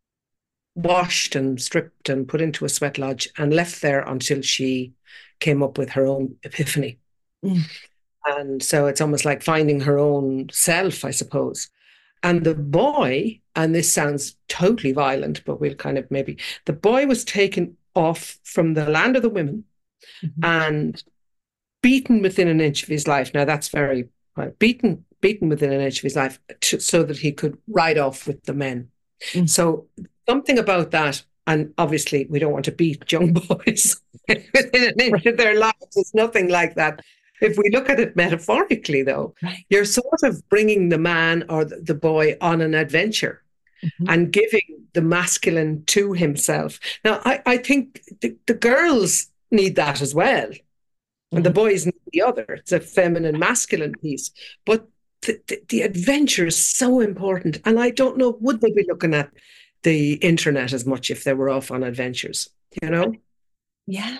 washed and stripped and put into a sweat lodge and left there until she came up with her own epiphany. Mm. And so it's almost like finding her own self, I suppose. And the boy, and this sounds totally violent, but we'll kind of maybe, the boy was taken off from the land of the women mm-hmm. and beaten within an inch of his life. Now that's very, well, beaten, beaten within an inch of his life to, so that he could ride off with the men. Mm-hmm. So something about that, and obviously we don't want to beat young boys within an inch of their lives. It's nothing like that. If we look at it metaphorically, though, right. you're sort of bringing the man or the boy on an adventure mm-hmm. and giving the masculine to himself. Now, I, I think the, the girls need that as well. Mm-hmm. And the boys need the other. It's a feminine, masculine piece. But the, the, the adventure is so important. And I don't know, would they be looking at the internet as much if they were off on adventures, you know? Yeah.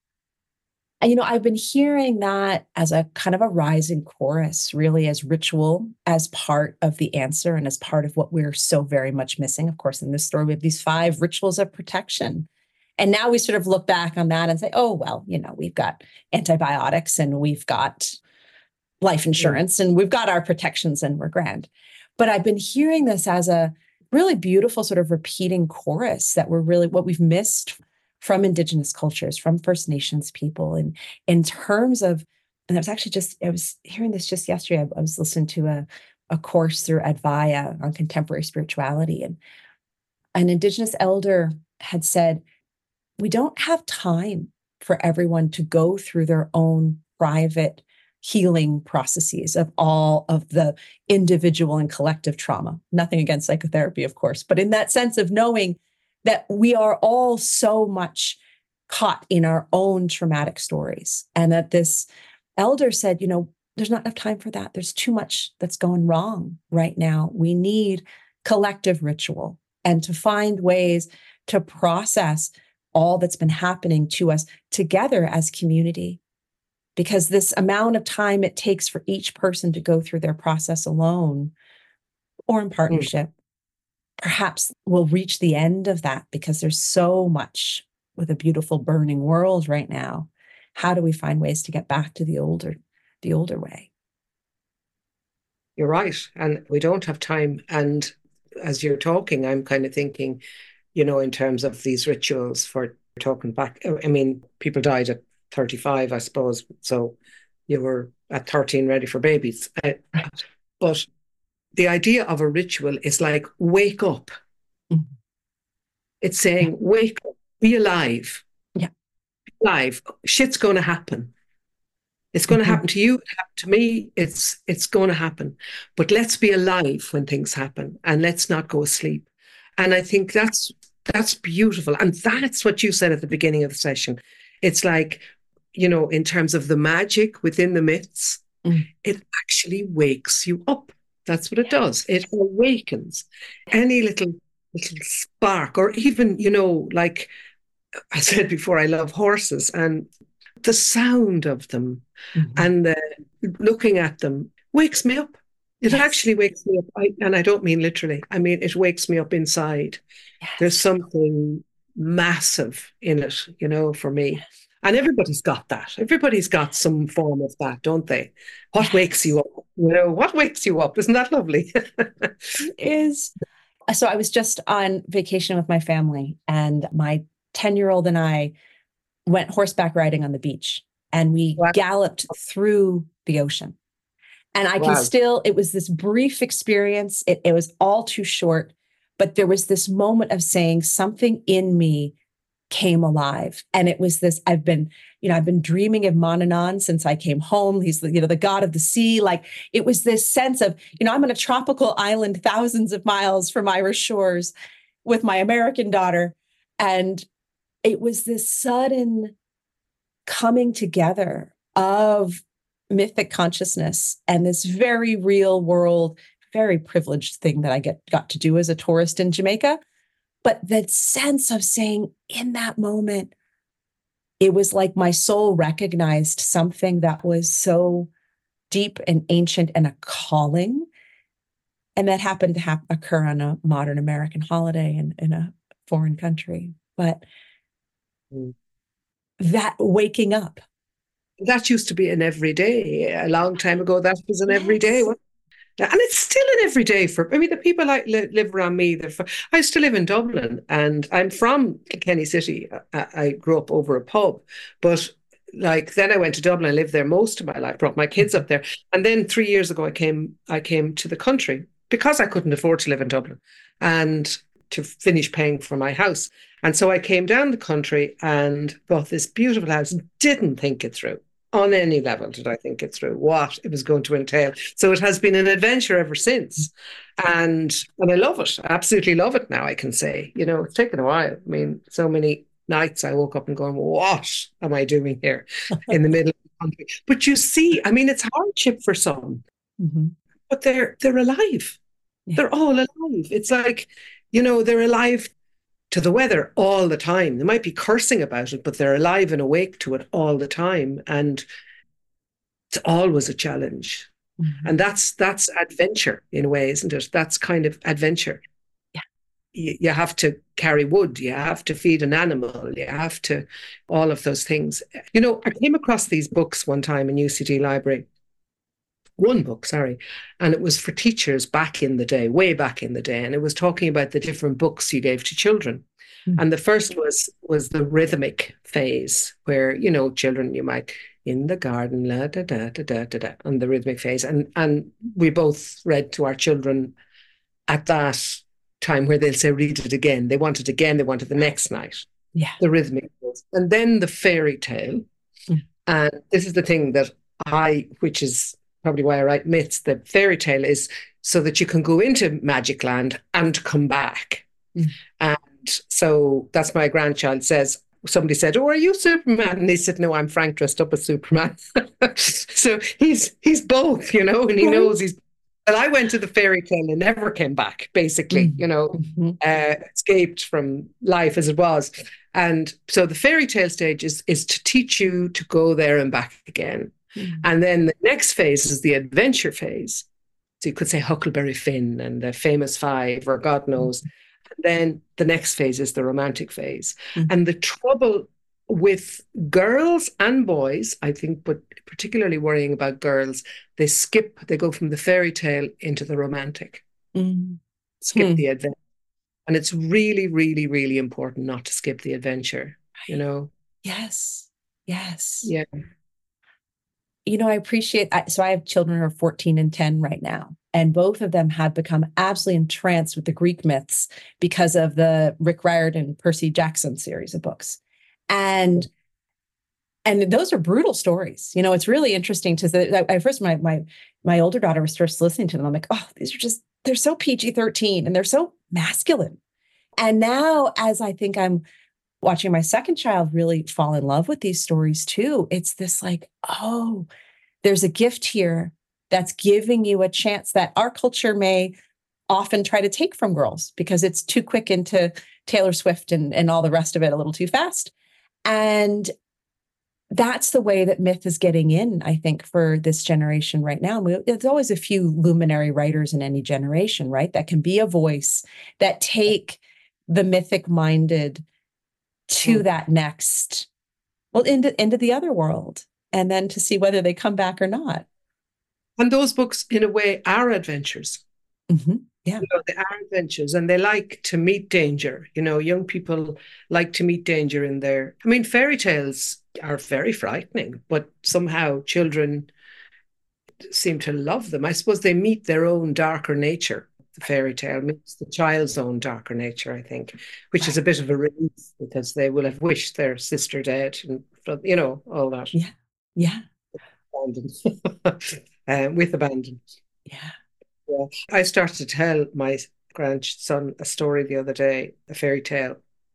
And, you know, I've been hearing that as a kind of a rising chorus, really as ritual, as part of the answer and as part of what we're so very much missing. Of course, in this story, we have these five rituals of protection. And now we sort of look back on that and say, oh, well, you know, we've got antibiotics and we've got life insurance mm. and we've got our protections and we're grand. But I've been hearing this as a really beautiful sort of repeating chorus that we're really what we've missed from Indigenous cultures, from First Nations people. And in terms of, and I was actually just, I was hearing this just yesterday. I, I was listening to a, a course through Advaya on contemporary spirituality. And an Indigenous elder had said, we don't have time for everyone to go through their own private healing processes of all of the individual and collective trauma. Nothing against psychotherapy, of course, but in that sense of knowing that we are all so much caught in our own traumatic stories. And that this elder said, you know, there's not enough time for that. There's too much that's going wrong right now. We need collective ritual and to find ways to process all that's been happening to us together as community. Because this amount of time it takes for each person to go through their process alone or in partnership, mm. perhaps we'll reach the end of that because there's so much with a beautiful burning world right now. How do we find ways to get back to the older, the older way? You're right. And we don't have time. And as you're talking, I'm kind of thinking, you know, in terms of these rituals for talking back, I mean, people died at thirty-five, I suppose. So you were at thirteen ready for babies. Uh, but the idea of a ritual is like, wake up. Mm-hmm. It's saying, wake up, be alive. Yeah. Be alive. Shit's going to happen. It's going mm-hmm. to happen to you, to me. It's it's going to happen. But let's be alive when things happen and let's not go asleep. And I think that's that's beautiful. And that's what you said at the beginning of the session. It's like, you know, in terms of the magic within the myths, mm. it actually wakes you up. That's what it yes. does. It awakens any little little spark, or even, you know, like I said before, I love horses, and the sound of them mm-hmm. and the looking at them wakes me up. It yes. actually wakes me up. I, and I don't mean literally. I mean, it wakes me up inside. Yes. There's something massive in it, you know, for me. Yes. And everybody's got that. Everybody's got some form of that, don't they? What yes. wakes you up? You know, what wakes you up? Isn't that lovely? It is. So I was just on vacation with my family, and my ten-year-old and I went horseback riding on the beach, and we wow. galloped through the ocean. And I wow. can still, it was this brief experience. It, it was all too short, but there was this moment of saying something in me came alive. And it was this, I've been, you know, I've been dreaming of Manannán since I came home. He's the, you know, the god of the sea. Like it was this sense of, you know, I'm on a tropical island, thousands of miles from Irish shores with my American daughter. And it was this sudden coming together of mythic consciousness and this very real world, very privileged thing that I get got to do as a tourist in Jamaica. But that sense of saying in that moment, it was like my soul recognized something that was so deep and ancient and a calling. And that happened to ha- occur on a modern American holiday in, in a foreign country. But mm. that waking up. That used to be an everyday. A long time ago, that was an yes. everyday. And it's still an everyday for, I mean, the people I li- live around me, they're from, I used to live in Dublin and I'm from Kilkenny City. I, I grew up over a pub, but like then I went to Dublin. I lived there most of my life, brought my kids up there. And then three years ago, I came, I came to the country because I couldn't afford to live in Dublin and to finish paying for my house. And so I came down the country and bought this beautiful house, didn't think it through. On any level did I think it through, what it was going to entail. So it has been an adventure ever since. And and I love it. I absolutely love it now, I can say. You know, it's taken a while. I mean, so many nights I woke up and going, what am I doing here in the middle of the country? But you see, I mean, it's hardship for some, mm-hmm. but they're they're alive. Yeah. They're all alive. It's like, you know, they're alive to the weather all the time. They might be cursing about it, but they're alive and awake to it all the time. And it's always a challenge. Mm-hmm. And that's that's adventure in a way, isn't it? That's kind of adventure. Yeah. You, you have to carry wood. You have to feed an animal. You have to, all of those things. You know, I came across these books one time in U C D Library. One book, sorry, and it was for teachers back in the day, way back in the day, and it was talking about the different books you gave to children. Mm-hmm. And the first was was the rhythmic phase, where, you know, children, you might, in the garden, la da da da da da da, on the rhythmic phase. And and we both read to our children at that time where they'll say, read it again. They want it again, they want it the next night. Yeah. The rhythmic phase. And then the fairy tale. Mm-hmm. And this is the thing that I, which is probably why I write myths, the fairy tale is so that you can go into Magic Land and come back. Mm. And so that's my grandchild says, somebody said, oh, are you Superman? And he said, no, I'm Frank dressed up as Superman. So he's he's both, you know, and he knows he's, and I went to the fairy tale and never came back, basically, mm. you know, mm-hmm. uh, escaped from life as it was. And so the fairy tale stage is, is to teach you to go there and back again. Mm. And then the next phase is the adventure phase. So you could say Huckleberry Finn and the Famous Five, or God knows. Mm. And then the next phase is the romantic phase. Mm. And the trouble with girls and boys, I think, but particularly worrying about girls, they skip, they go from the fairy tale into the romantic. Mm. Skip mm. the adventure. And it's really, really, really important not to skip the adventure, you know? Yes. Yes. Yeah. You know, I appreciate, so I have children who are fourteen and ten right now, and both of them have become absolutely entranced with the Greek myths because of the Rick Riordan, Percy Jackson series of books. And and those are brutal stories. You know, it's really interesting to say, at first my, my, my older daughter was first listening to them. I'm like, oh, these are just, they're so P G thirteen and they're so masculine. And now, as I think I'm watching my second child really fall in love with these stories too, it's this like, oh, there's a gift here that's giving you a chance that our culture may often try to take from girls because it's too quick into Taylor Swift and, and all the rest of it a little too fast. And that's the way that myth is getting in, I think, for this generation right now. There's always a few luminary writers in any generation, right? That can be a voice that take the mythic minded to mm. that next, well, into, into the other world, and then to see whether they come back or not. And those books, in a way, are adventures. Mm-hmm. Yeah. You know, they are adventures, and they like to meet danger. You know, young people like to meet danger in their, I mean, fairy tales are very frightening, but somehow children seem to love them. I suppose they meet their own darker nature. The fairy tale meets the child's own darker nature, I think, which is a bit of a relief because they will have wished their sister dead and, you know, all that. Yeah. Yeah. Abandon. uh, with abandon. Yeah. Yeah. I started to tell my grandson a story the other day, a fairy tale.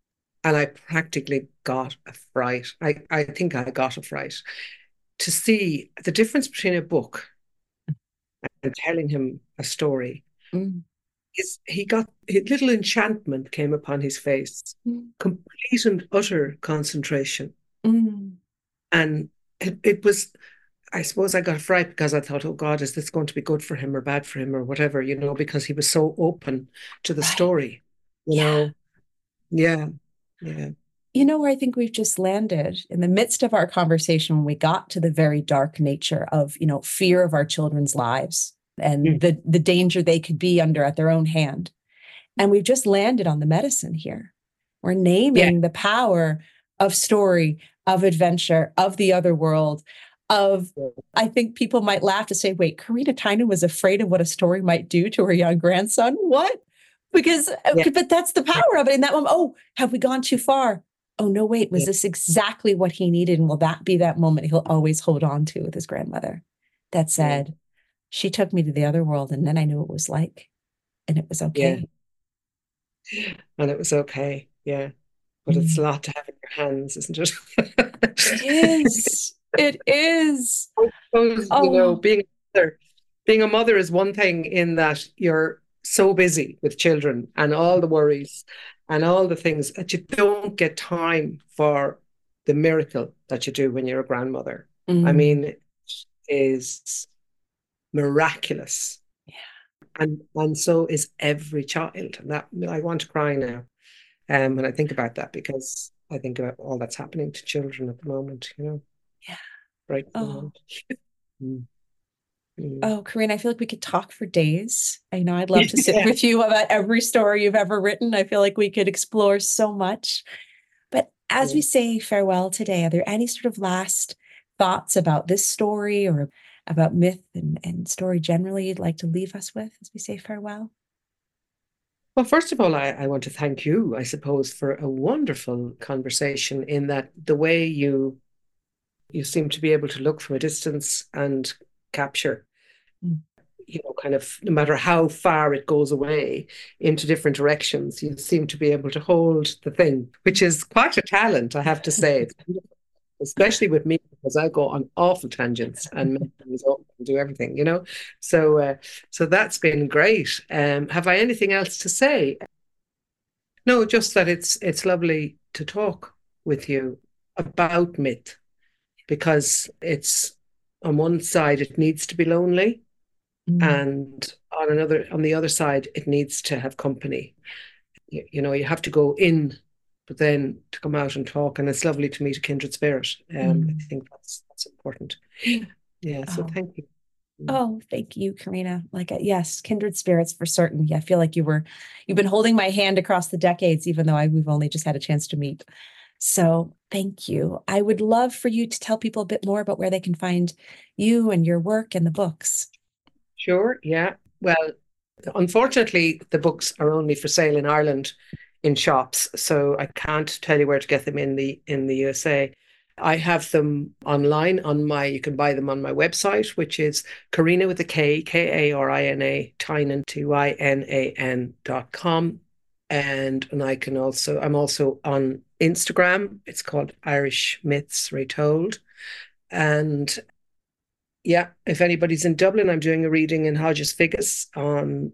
and I practically got a fright. I, I think I got a fright to see the difference between a book and telling him a story. Mm. Is he got a little enchantment came upon his face, Mm. complete and utter concentration. Mm. And it, it was, I suppose I got a fright because I thought, oh God, is this going to be good for him or bad for him or whatever, you know, because he was so open to the Right. story, you Yeah. know. Yeah. Yeah. You know where I think we've just landed in the midst of our conversation when we got to the very dark nature of, you know, fear of our children's lives and Mm. the the danger they could be under at their own hand. And we've just landed on the medicine here. We're naming Yeah. the power of story, of adventure, of the other world, of, I think people might laugh to say, wait, Karina Tynan was afraid of what a story might do to her young grandson? What? Because, Yeah. but that's the power of it. In that moment, oh, have we gone too far? Oh, no, wait, was Yeah. this exactly what he needed? And will that be that moment he'll always hold on to with his grandmother? That said, yeah. She took me to the other world, and then I knew what it was like, and it was okay. Yeah. And it was okay. Yeah. But mm. it's a lot to have in your hands, isn't it? It is. It is. I suppose, oh. you know, being a mother, being a mother is one thing in that you're so busy with children and all the worries and all the things that you don't get time for the miracle that you do when you're a grandmother. Mm. I mean, it is miraculous. Yeah. And and so is every child. And that I want to cry now um, when I think about that, because I think about all that's happening to children at the moment, you know. Yeah. Right. Oh. mm. Mm. Oh, Karina, I feel like we could talk for days. I know I'd love to sit yeah. with you about every story you've ever written. I feel like we could explore so much. But as yeah. we say farewell today, are there any sort of last thoughts about this story or about myth and, and story generally you'd like to leave us with as we say farewell? Well, first of all, I, I want to thank you, I suppose, for a wonderful conversation in that the way you you seem to be able to look from a distance and capture, mm. you know, kind of no matter how far it goes away into different directions, you seem to be able to hold the thing, which is quite a talent, I have to say. Especially with me, because I go on awful tangents and make things up and do everything, you know. So, uh, so that's been great. Um, have I anything else to say? No, just that it's it's lovely to talk with you about myth, because it's on one side it needs to be lonely, mm. and on another, on the other side, it needs to have company. You, you know, you have to go in, but then to come out and talk, and it's lovely to meet a kindred spirit. Um, mm. I think that's that's important. Yeah, so oh. thank you. Oh, thank you, Karina. Like, uh, yes, kindred spirits for certain. Yeah, I feel like you were, you've been holding my hand across the decades, even though I, we've only just had a chance to meet. So thank you. I would love for you to tell people a bit more about where they can find you and your work and the books. Sure, yeah. Well, unfortunately, the books are only for sale in Ireland in shops, so I can't tell you where to get them in the in the U S A. I have them online on my, you can buy them on my website, which is Karina with a K, K A R I N A, Tynan, T Y N A N dot com. And, and I can also, I'm also on Instagram. It's called Irish Myths Retold. And yeah, if anybody's in Dublin, I'm doing a reading in Hodges Figgis on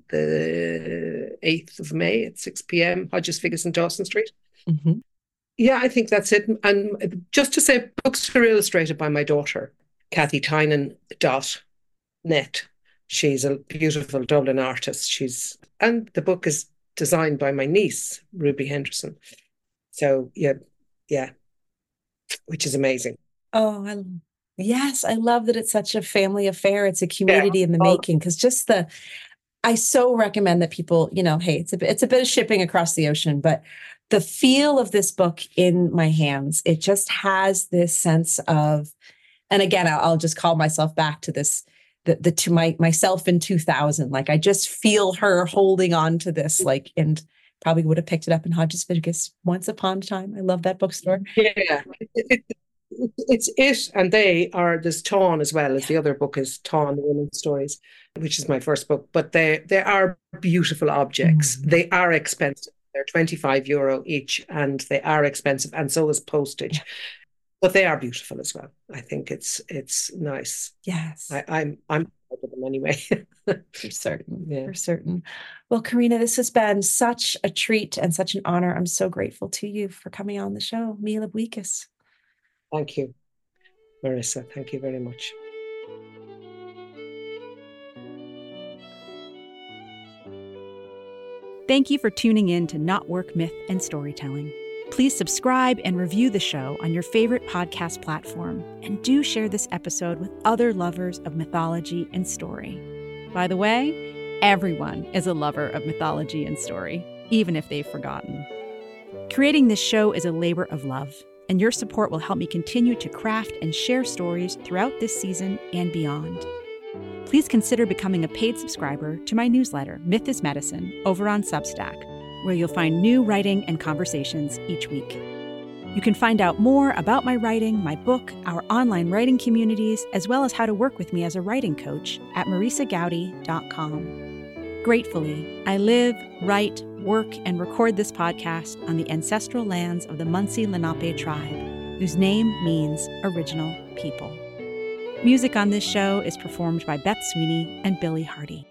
the eighth of May at six p.m, Hodges Figgis in Dawson Street. Mm-hmm. Yeah, I think that's it. And just to say, books are illustrated by my daughter, Kathy Tynan dot net. She's a beautiful Dublin artist. She's and the book is designed by my niece, Ruby Henderson. So yeah, yeah, which is amazing. Oh, I, yes, I love that it's such a family affair. It's a community yeah. in the oh. making, because just the, I so recommend that people, you know, hey, it's a it's a bit of shipping across the ocean, but the feel of this book in my hands, it just has this sense of, and again, I'll, I'll just call myself back to this, the, the to my myself in two thousand. Like, I just feel her holding on to this, like, and probably would have picked it up in Hodges Figgis once upon a time. I love that bookstore. Yeah, it, it, it, it's it, and they are, there's Tawn as well as yeah. the other book is Tawn, the Women's Stories, which is my first book. But they they are beautiful objects. Mm. They are expensive. They're twenty-five euro each, and they are expensive, and so is postage. Yeah. But they are beautiful as well. I think it's it's nice. Yes. I, I'm I'm proud of them anyway. For certain. Yeah. For certain. Well, Karina, this has been such a treat and such an honor. I'm so grateful to you for coming on the show. Míle buíochas. Thank you, Marissa. Thank you very much. Thank you for tuning in to Not Work, Myth, and Storytelling. Please subscribe and review the show on your favorite podcast platform, and do share this episode with other lovers of mythology and story. By the way, everyone is a lover of mythology and story, even if they've forgotten. Creating this show is a labor of love, and your support will help me continue to craft and share stories throughout this season and beyond. Please consider becoming a paid subscriber to my newsletter, Myth is Medicine, over on Substack, where you'll find new writing and conversations each week. You can find out more about my writing, my book, our online writing communities, as well as how to work with me as a writing coach at marisa gowdy dot com. Gratefully, I live, write, work, and record this podcast on the ancestral lands of the Munsee Lenape tribe, whose name means original people. Music on this show is performed by Beth Sweeney and Billy Hardy.